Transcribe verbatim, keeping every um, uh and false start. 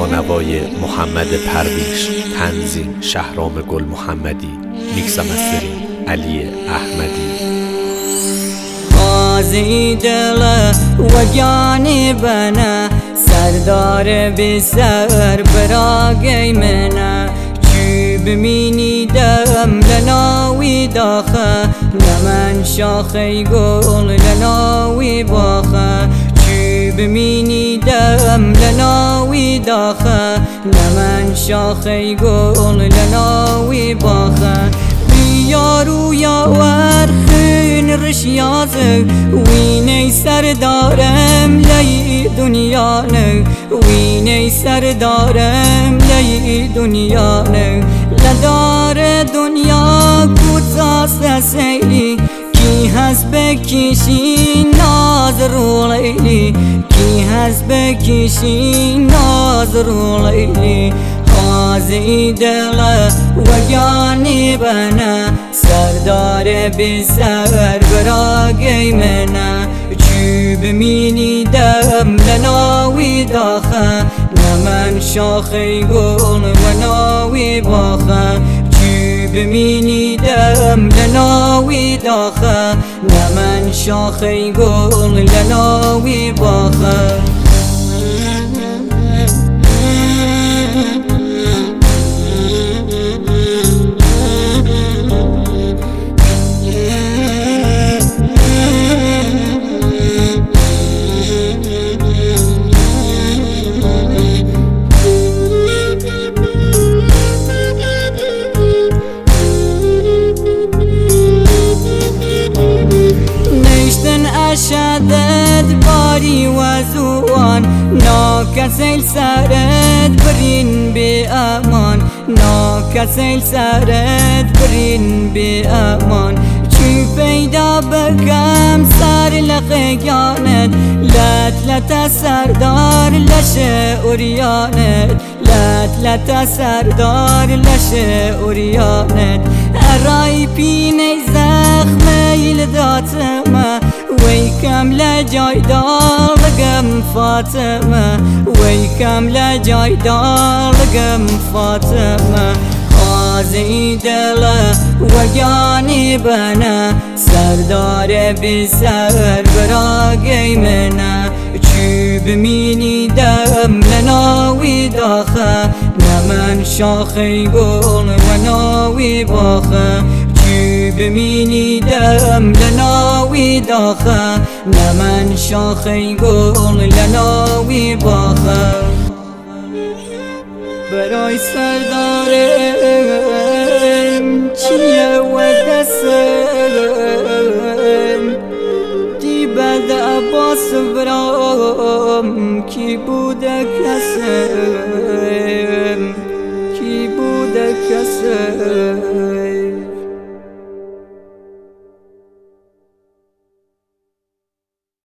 نوای محمد پرویش، تنظیم شهرام گل محمدی، میکس مسترینگ علی احمدی. غازی دل و جانبنا سردار بسر براقی منا چی بمینی دم لناوی داخه لمن شاخی گل لناوی باخه چی بمینی دم لناوی داخه لمن شاخی گل لناوی باخه بیارو یاور خین رشیازه وینی سردارم لی دنیا نه وینی سردارم لی دنیا نه لدار دنیا کوتاست سیلی کی هست بکشی ناز رو لیلی کی هست بکشی ناز رو لیلی. غازی دل و جانبنا سردار بسر براقی منا چی بمینی دم لناوی داخه نمن شاخی گل و ناوی باخه چی بمینی دم لناوی داخه نمن شاخی گل لناوی باخه. شدد باری وزوان ناکسیل سرد برین بی امان ناکسیل سرد برین بی امان چی پیدا بکم سر لقیانت لت لت سردار لش اوریانت لت لت سردار لش اوریانت ارای پینی زخمی لداتما وی کم لجای دالگم فاطمه وی کم لجای دالگم فاطمه. غازی دل و جانبنا سردار بسر براقی منا چی بمینی دم لناوی داخه نمن شاخی گل و ناوی باخه چی بمینی دم لناوی داخه نمن شاخی گل لناوی باخه. برای سردارم چیه و دستم دی بد عباس برام کی بوده کسم کی بوده کسم.